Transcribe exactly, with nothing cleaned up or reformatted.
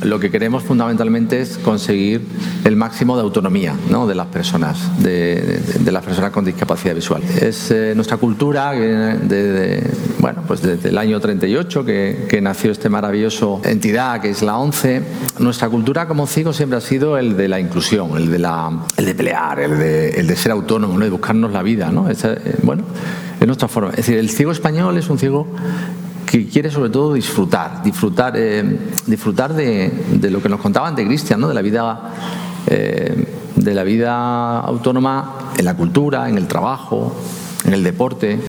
lo que queremos fundamentalmente es conseguir el máximo de autonomía, ¿no?, de las personas, de, de, de las personas con discapacidad visual. Es eh, nuestra cultura, de, de, bueno, pues desde el año treinta y ocho que, que nació este maravilloso entidad que es la ONCE. Nuestra cultura como ciegos siempre ha sido el de la inclusión, el de, la, el de pelear, el de, el de ser autónomo, ¿no?, de buscarnos la vida, ¿no? Esa, eh, bueno, es nuestra forma. Es decir, el ciego español es un ciego que quiere sobre todo disfrutar, disfrutar, eh, disfrutar de, de lo que nos contaba antes Cristian, ¿no?, de la vida, eh, de la vida autónoma en la cultura, en el trabajo, en el deporte.